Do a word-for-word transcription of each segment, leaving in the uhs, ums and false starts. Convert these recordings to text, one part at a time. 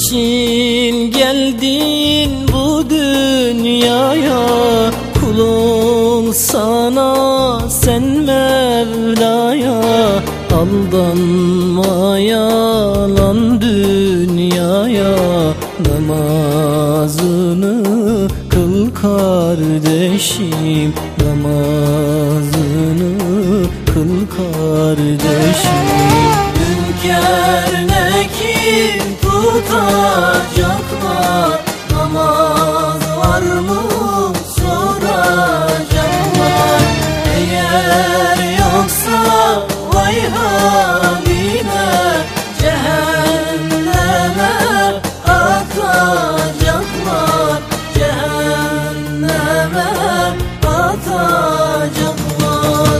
için geldin bu dünyaya? Kulun sana, sen Mevla'ya. Aldanma yalan dünyaya. Namazını kıl kardeşim, namazını kıl kardeşim. Hünkâr ne kim tutacaklar? Namaz var mı soracaklar. Eğer yoksa vay haline, cehenneme atacaklar, cehenneme atacaklar.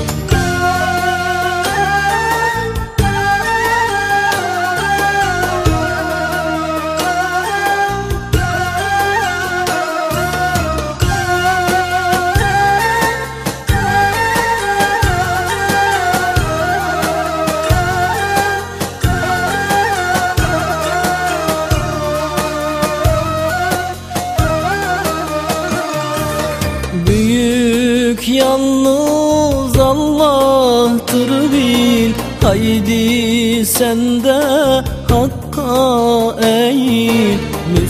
Büyük yalnız Allah'tır bil. Haydi sen de hakka eğil.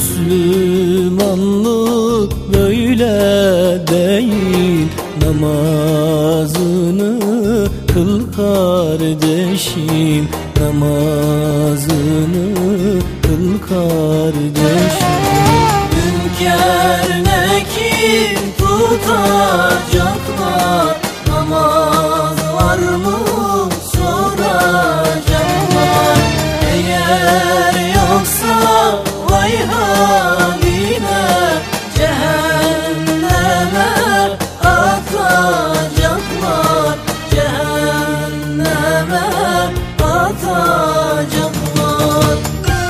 Müslümanlık böyle değil. Namazını kıl kardeşim, namazını kıl kardeşim. Hünkâr ne kim tutacaklar? Namaz var mı soracaklar. Eğer yoksa vay haline, cehenneme atacaklar, cehenneme atacaklar.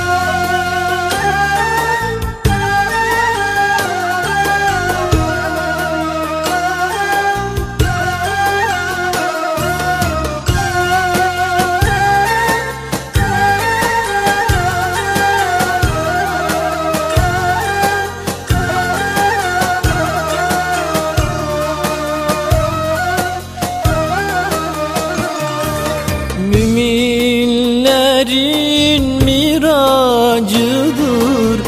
Müminlerin miracıdır,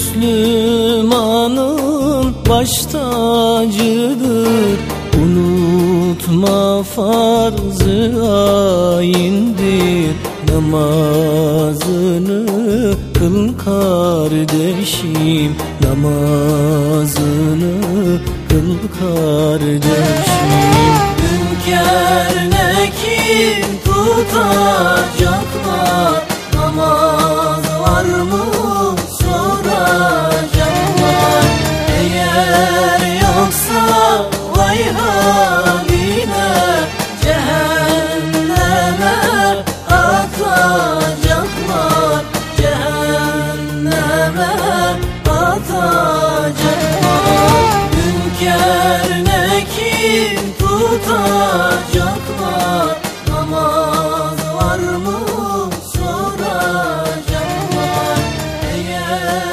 Müslümanın baş tacıdır. Unutma farz-ı ayindir, namazını kıl kardeşim, namazını kıl kardeşim. Hünkâr ne kim tutacaklar? Namaz var mı soracaklar. Eğer yoksa vay haline, cehenneme atacaklar, cehenneme atacaklar. Hünkâr ne kim tutacaklar? Namaz var mı soracaklar. Eğer